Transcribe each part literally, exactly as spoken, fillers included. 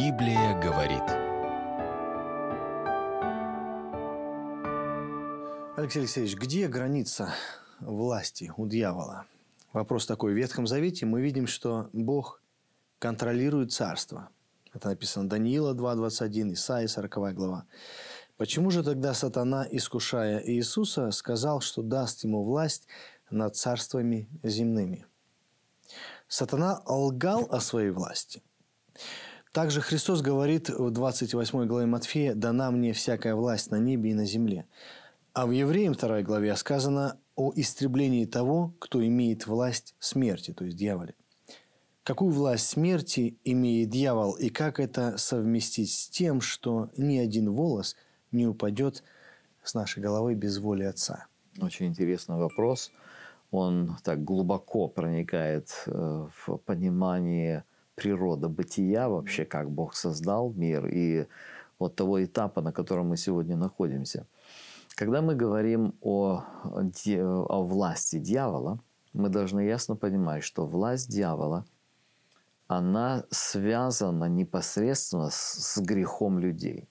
Библия говорит. Алексей Алексеевич, где граница власти у дьявола? Вопрос такой. В Ветхом Завете мы видим, что Бог контролирует царство. Это написано Даниила два двадцать один, Исаия сороковая глава. Почему же тогда сатана, искушая Иисуса, сказал, что даст ему власть над царствами земными? Сатана лгал о своей власти. Также Христос говорит в двадцать восьмой главе Матфея: «Дана мне всякая власть на небе и на земле». А в Евреям второй главе сказано о истреблении того, кто имеет власть смерти, то есть дьяволе. Какую власть смерти имеет дьявол, и как это совместить с тем, что ни один волос не упадет с нашей головы без воли Отца? Очень интересный вопрос. Он так глубоко проникает в понимание природы бытия, вообще, как Бог создал мир, и вот того этапа, на котором мы сегодня находимся. Когда мы говорим о, о власти дьявола, мы должны ясно понимать, что власть дьявола, она связана непосредственно с, с грехом людей.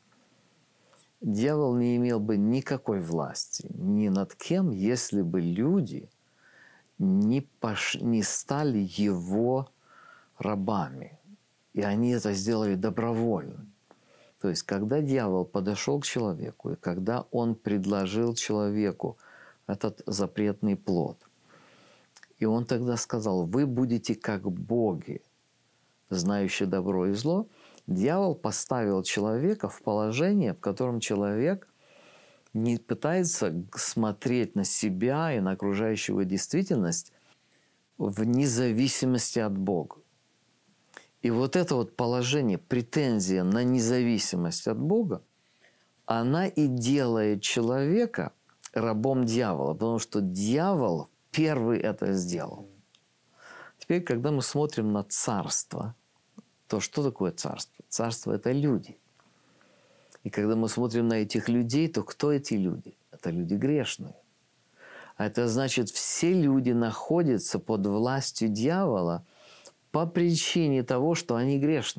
Дьявол не имел бы никакой власти ни над кем, если бы люди не, пош... не стали его рабами. И они это сделали добровольно. То есть, когда дьявол подошел к человеку, и когда он предложил человеку этот запретный плод, и он тогда сказал: «Вы будете как боги, знающие добро и зло», дьявол поставил человека в положение, в котором человек не пытается смотреть на себя и на окружающую действительность вне зависимости от Бога. И вот это вот положение, претензия на независимость от Бога, она и делает человека рабом дьявола, потому что дьявол первый это сделал. Теперь, когда мы смотрим на царство, то что такое царство? Царство – это люди. И когда мы смотрим на этих людей, то кто эти люди? Это люди грешные. А это значит, все люди находятся под властью дьявола по причине того, что они грешны.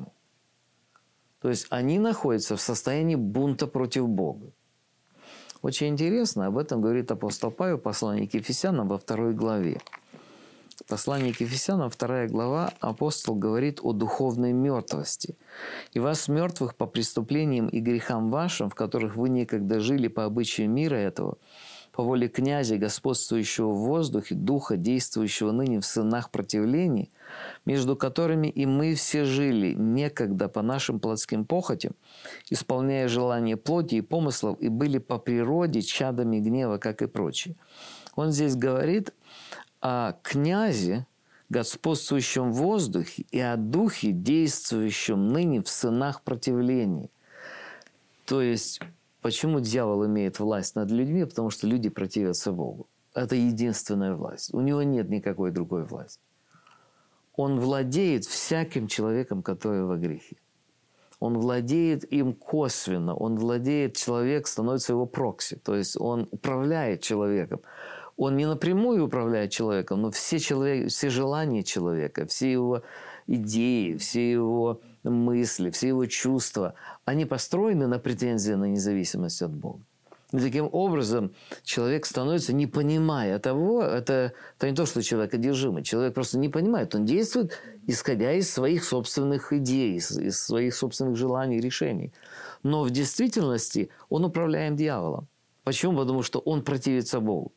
То есть они находятся в состоянии бунта против Бога. Очень интересно, об этом говорит апостол Павел в послании к Ефесянам во второй главе. В послании к Ефесянам, вторая глава, апостол говорит о духовной мертвости. «И вас, мертвых по преступлениям и грехам вашим, в которых вы некогда жили по обычаю мира этого, по воле князя, господствующего в воздухе, духа, действующего ныне в сынах противлений, между которыми и мы все жили некогда по нашим плотским похотям, исполняя желания плоти и помыслов, и были по природе чадами гнева, как и прочие». Он здесь говорит о князе, господствующем в воздухе, и о духе, действующем ныне в сынах противлений. То есть, почему дьявол имеет власть над людьми? Потому что люди противятся Богу. Это единственная власть. У него нет никакой другой власти. Он владеет всяким человеком, который во грехе. Он владеет им косвенно. Он владеет, человек становится его прокси. То есть он управляет человеком. Он не напрямую управляет человеком, но все, человек, все желания человека, все его идеи, все его мысли, все его чувства, они построены на претензии на независимость от Бога. И таким образом человек становится, не понимая того, это, это не то, что человек одержимый, человек просто не понимает, он действует, исходя из своих собственных идей, из, из своих собственных желаний и решений. Но в действительности он управляем дьяволом. Почему? Потому что он противится Богу.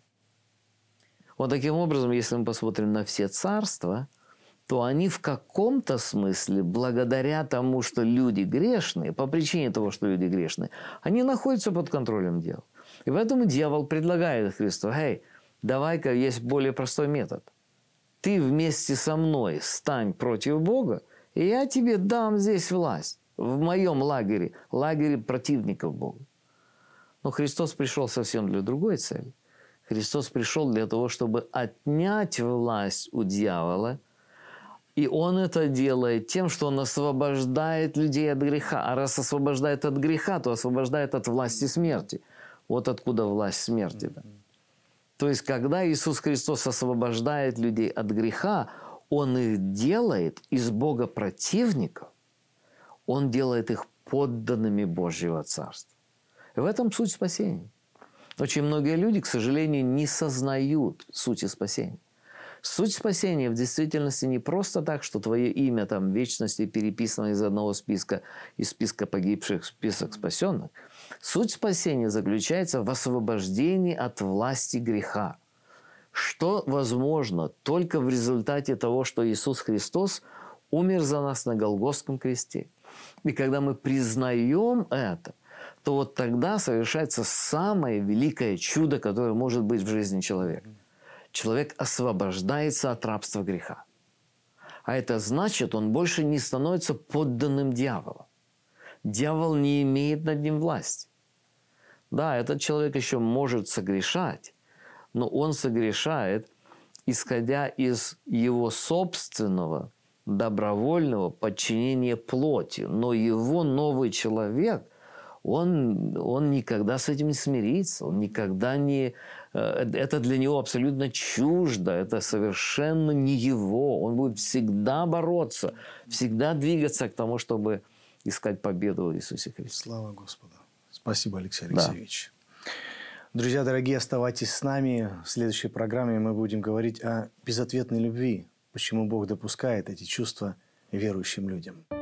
Вот таким образом, если мы посмотрим на все царства, то они в каком-то смысле, благодаря тому, что люди грешные, по причине того, что люди грешные, они находятся под контролем дьявола. И поэтому дьявол предлагает Христу: «Эй, давай-ка есть более простой метод. Ты вместе со мной стань против Бога, и я тебе дам здесь власть, в моем лагере, лагере противников Бога». Но Христос пришел совсем для другой цели. Христос пришел для того, чтобы отнять власть у дьявола, и Он это делает тем, что Он освобождает людей от греха. А раз освобождает от греха, то освобождает от власти смерти. Вот откуда власть смерти. Да? То есть, когда Иисус Христос освобождает людей от греха, Он их делает из Бога противников, Он делает их подданными Божьего Царства. И в этом суть спасения. Очень многие люди, к сожалению, не сознают сути спасения. Суть спасения в действительности не просто так, что твое имя там в вечности переписано из одного списка, из списка погибших в список спасенных. Суть спасения заключается в освобождении от власти греха, что возможно только в результате того, что Иисус Христос умер за нас на Голгофском кресте. И когда мы признаем это, то вот тогда совершается самое великое чудо, которое может быть в жизни человека. Человек освобождается от рабства греха. А это значит, он больше не становится подданным дьявола. Дьявол не имеет над ним власти. Да, этот человек еще может согрешать, но он согрешает, исходя из его собственного добровольного подчинения плоти. Но его новый человек, он, он никогда с этим не смирится, он никогда не... Это для него абсолютно чуждо, это совершенно не его. Он будет всегда бороться, всегда двигаться к тому, чтобы искать победу в Иисусе Христе. Слава Господу. Спасибо, Алексей Алексеевич. Да. Друзья дорогие, оставайтесь с нами. В следующей программе мы будем говорить о безответной любви. Почему Бог допускает эти чувства верующим людям.